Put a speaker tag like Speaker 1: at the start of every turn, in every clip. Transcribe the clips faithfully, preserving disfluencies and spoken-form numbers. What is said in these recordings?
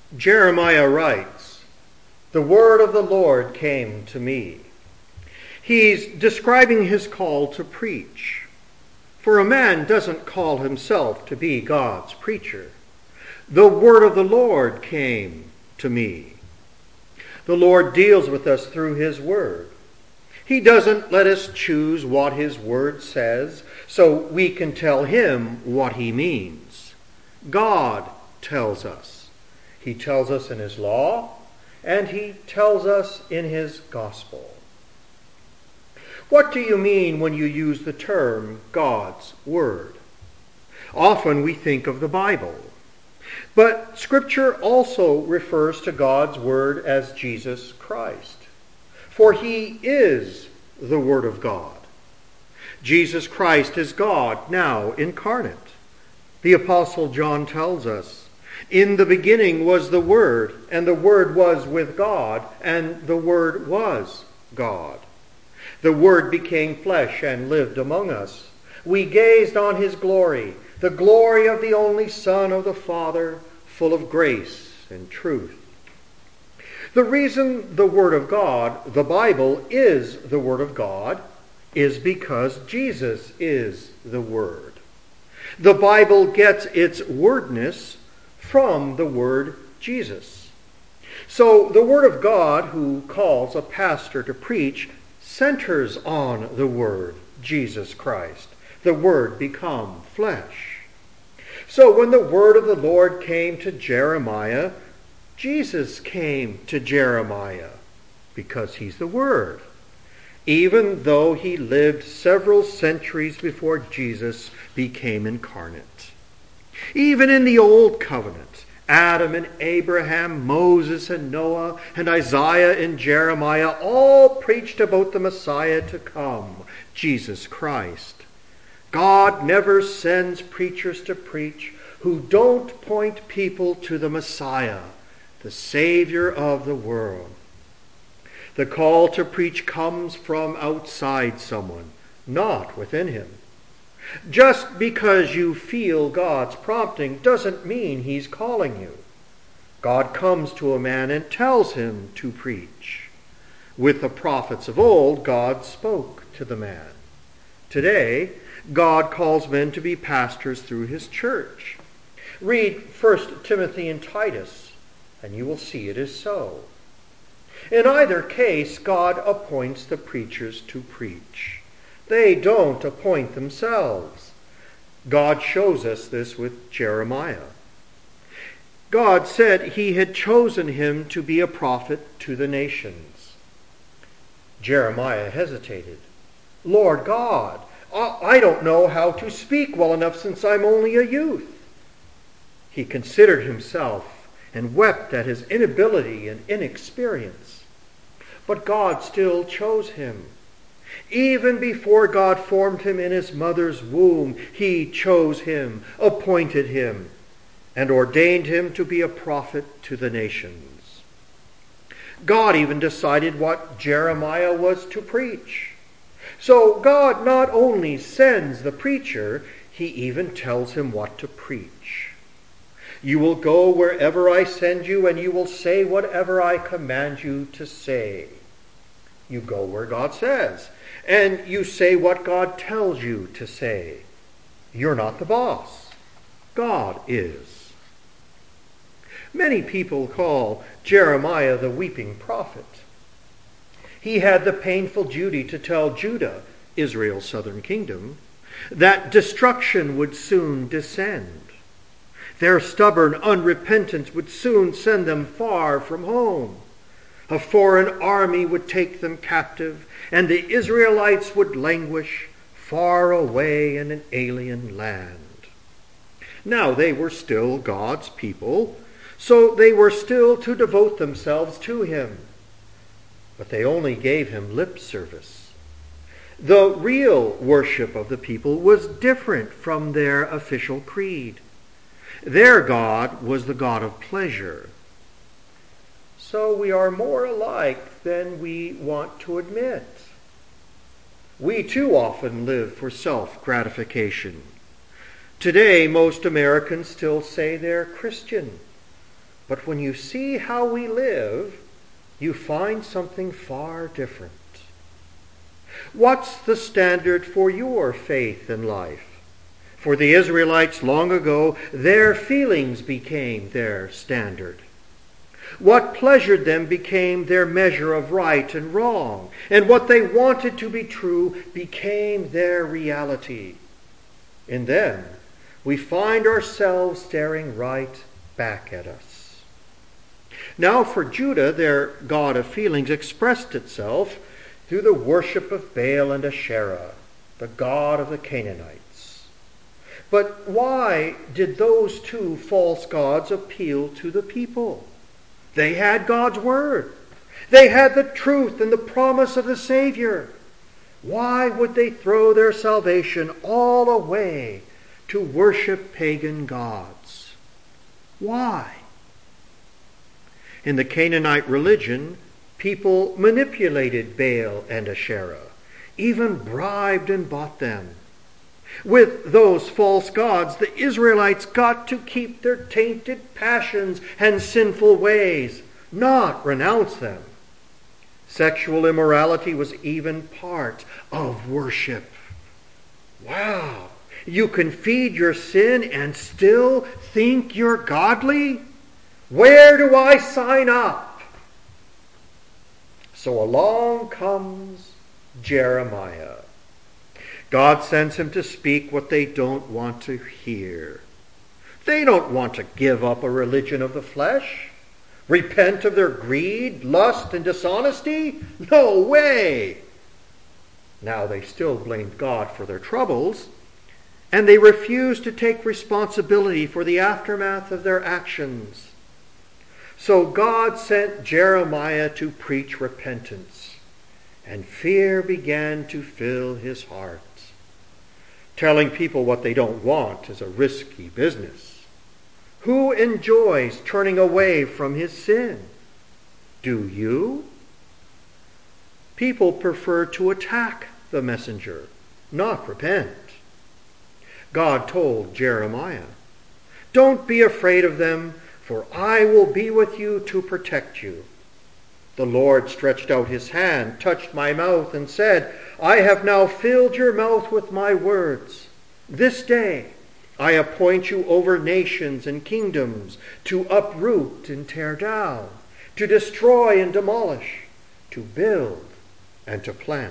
Speaker 1: Jeremiah writes, "The word of the Lord came to me." He's describing his call to preach. For a man doesn't call himself to be God's preacher. The word of the Lord came to me. The Lord deals with us through his word. He doesn't let us choose what his word says so we can tell him what he means. God tells us. He tells us in his law, and he tells us in his gospel. What do you mean when you use the term God's word? Often we think of the Bible. But Scripture also refers to God's word as Jesus Christ. For he is the Word of God. Jesus Christ is God now incarnate. The Apostle John tells us, "In the beginning was the Word, and the Word was with God, and the Word was God. The Word became flesh and lived among us. We gazed on his glory, the glory of the only Son of the Father, full of grace and truth." The reason the Word of God, the Bible, is the Word of God is because Jesus is the Word. The Bible gets its wordness from the word Jesus. So the Word of God, who calls a pastor to preach, centers on the Word, Jesus Christ, the Word become flesh. So when the word of the Lord came to Jeremiah, Jesus came to Jeremiah because he's the Word, even though he lived several centuries before Jesus became incarnate. Even in the Old Covenant, Adam and Abraham, Moses and Noah, and Isaiah and Jeremiah all preached about the Messiah to come, Jesus Christ. God never sends preachers to preach who don't point people to the Messiah, the Savior of the world. The call to preach comes from outside someone, not within him. Just because you feel God's prompting doesn't mean he's calling you. God comes to a man and tells him to preach. With the prophets of old, God spoke to the man. Today, God calls men to be pastors through his church. Read First Timothy and Titus, and you will see it is so. In either case, God appoints the preachers to preach. They don't appoint themselves. God shows us this with Jeremiah. God said he had chosen him to be a prophet to the nations. Jeremiah hesitated. "Lord God, I don't know how to speak well enough since I'm only a youth." He considered himself and wept at his inability and inexperience. But God still chose him. Even before God formed him in his mother's womb, he chose him, appointed him, and ordained him to be a prophet to the nations. God even decided what Jeremiah was to preach. So God not only sends the preacher, he even tells him what to preach. "You will go wherever I send you, and you will say whatever I command you to say." You go where God says, and you say what God tells you to say. You're not the boss. God is. Many people call Jeremiah the weeping prophet. He had the painful duty to tell Judah, Israel's southern kingdom, that destruction would soon descend. Their stubborn unrepentance would soon send them far from home. A foreign army would take them captive, and the Israelites would languish far away in an alien land. Now they were still God's people, so they were still to devote themselves to him. But they only gave him lip service. The real worship of the people was different from their official creed. Their God was the God of pleasure. So we are more alike than we want to admit. We too often live for self-gratification. Today, most Americans still say they're Christian, But when you see how we live, you find something far different. What's the standard for your faith in life? For the Israelites long ago, their feelings became their standard. What pleasured them became their measure of right and wrong, and what they wanted to be true became their reality. In them, we find ourselves staring right back at us. Now for Judah, their god of feelings expressed itself through the worship of Baal and Asherah, the god of the Canaanites. But why did those two false gods appeal to the people? They had God's word. They had the truth and the promise of the Savior. Why would they throw their salvation all away to worship pagan gods? Why? In the Canaanite religion, people manipulated Baal and Asherah, even bribed and bought them. With those false gods, the Israelites got to keep their tainted passions and sinful ways, not renounce them. Sexual immorality was even part of worship. Wow! You can feed your sin and still think you're godly? Where do I sign up? So along comes Jeremiah. God sends him to speak what they don't want to hear. They don't want to give up a religion of the flesh, repent of their greed, lust, and dishonesty. No way! Now they still blamed God for their troubles, and they refused to take responsibility for the aftermath of their actions. So God sent Jeremiah to preach repentance, and fear began to fill his heart. Telling people what they don't want is a risky business. Who enjoys turning away from his sin? Do you? People prefer to attack the messenger, not repent. God told Jeremiah, "Don't be afraid of them, for I will be with you to protect you." The Lord stretched out his hand, touched my mouth, and said, "I have now filled your mouth with my words. This day I appoint you over nations and kingdoms to uproot and tear down, to destroy and demolish, to build and to plant."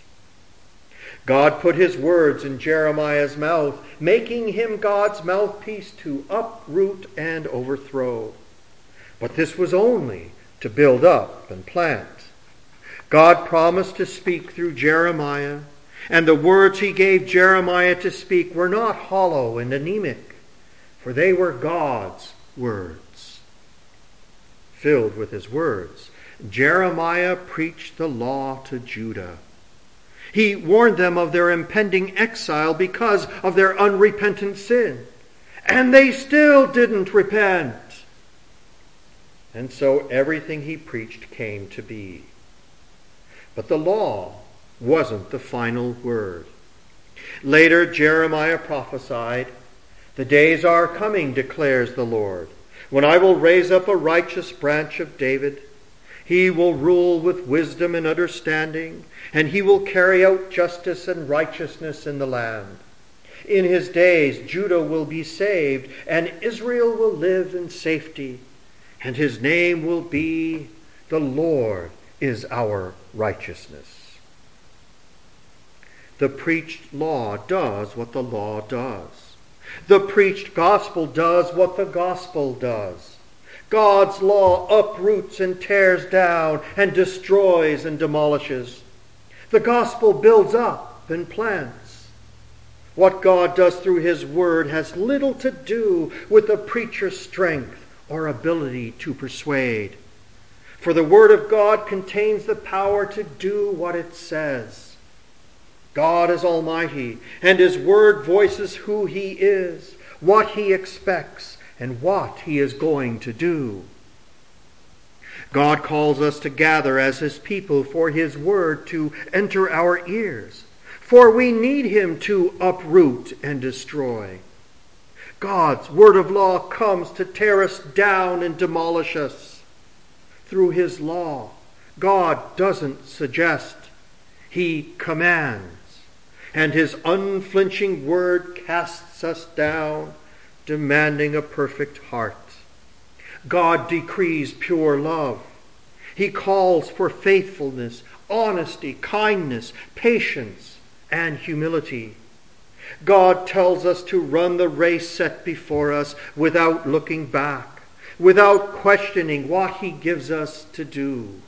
Speaker 1: God put his words in Jeremiah's mouth, making him God's mouthpiece to uproot and overthrow. But this was only to build up and plant. God promised to speak through Jeremiah, and the words he gave Jeremiah to speak were not hollow and anemic, for they were God's words. Filled with his words, Jeremiah preached the law to Judah. He warned them of their impending exile because of their unrepentant sin. And they still didn't repent. And so everything he preached came to be. But the law wasn't the final word. Later, Jeremiah prophesied, "The days are coming, declares the Lord, when I will raise up a righteous branch of David. He will rule with wisdom and understanding, and he will carry out justice and righteousness in the land. In his days, Judah will be saved, and Israel will live in safety. And his name will be, the Lord is our righteousness." The preached law does what the law does. The preached gospel does what the gospel does. God's law uproots and tears down and destroys and demolishes. The gospel builds up and plants. What God does through his word has little to do with the preacher's strength or ability to persuade. For the word of God contains the power to do what it says. God is almighty, and his word voices who he is, what he expects, and what he is going to do. God calls us to gather as his people for his word to enter our ears, for we need him to uproot and destroy. God's word of law comes to tear us down and demolish us. Through his law, God doesn't suggest, he commands. And his unflinching word casts us down, demanding a perfect heart. God decrees pure love. He calls for faithfulness, honesty, kindness, patience, and humility. God tells us to run the race set before us without looking back, without questioning what he gives us to do.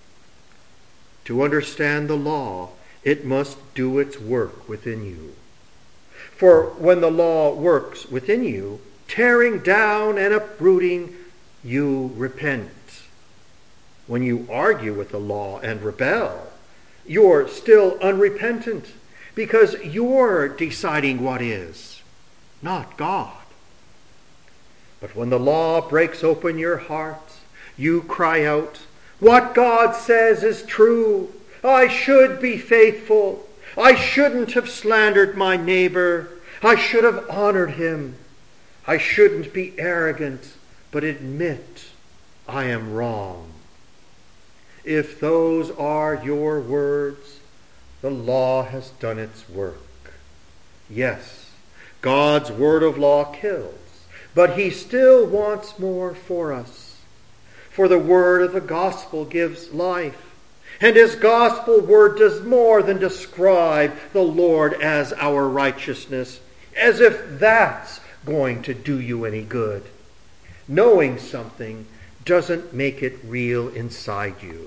Speaker 1: To understand the law, it must do its work within you. For when the law works within you, tearing down and uprooting, you repent. When you argue with the law and rebel, you're still unrepentant because you're deciding what is, not God. But when the law breaks open your heart, you cry out, "What God says is true. I should be faithful. I shouldn't have slandered my neighbor. I should have honored him. I shouldn't be arrogant, but admit I am wrong." If those are your words, the law has done its work. Yes, God's word of law kills, but he still wants more for us. For the word of the gospel gives life, and his gospel word does more than describe the Lord as our righteousness, as if that's going to do you any good. Knowing something doesn't make it real inside you.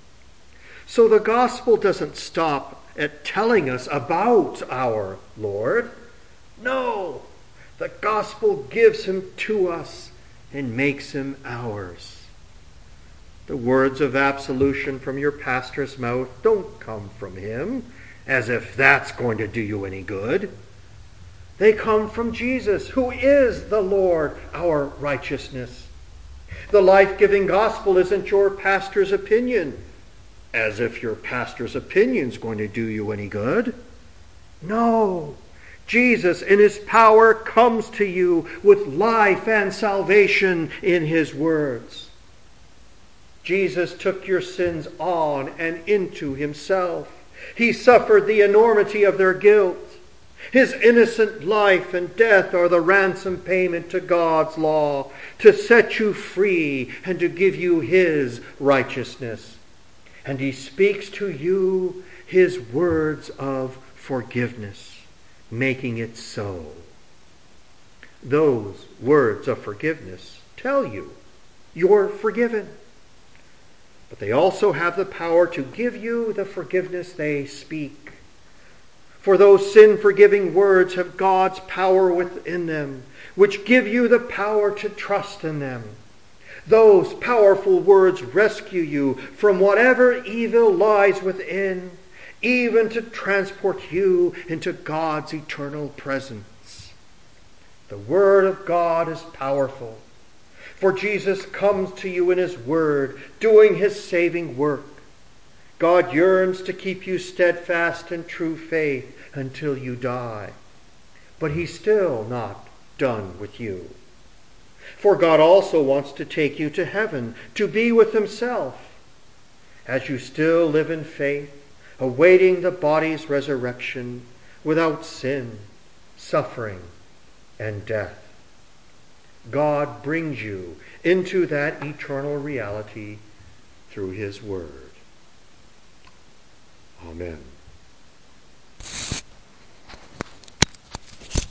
Speaker 1: So the gospel doesn't stop at telling us about our Lord. No, the gospel gives him to us and makes him ours. The words of absolution from your pastor's mouth don't come from him, as if that's going to do you any good. They come from Jesus, who is the Lord, our righteousness. The life-giving gospel isn't your pastor's opinion, as if your pastor's opinion is going to do you any good. No, Jesus in his power comes to you with life and salvation in his words. Jesus took your sins on and into himself. He suffered the enormity of their guilt. His innocent life and death are the ransom payment to God's law, to set you free and to give you his righteousness. And he speaks to you his words of forgiveness, making it so. Those words of forgiveness tell you you're forgiven. But they also have the power to give you the forgiveness they speak. For those sin-forgiving words have God's power within them, which give you the power to trust in them. Those powerful words rescue you from whatever evil lies within, even to transport you into God's eternal presence. The word of God is powerful, for Jesus comes to you in his word, doing his saving work. God yearns to keep you steadfast in true faith until you die. But he's still not done with you. For God also wants to take you to heaven, to be with himself. As you still live in faith, awaiting the body's resurrection without sin, suffering, and death. God brings you into that eternal reality through his word. Amen.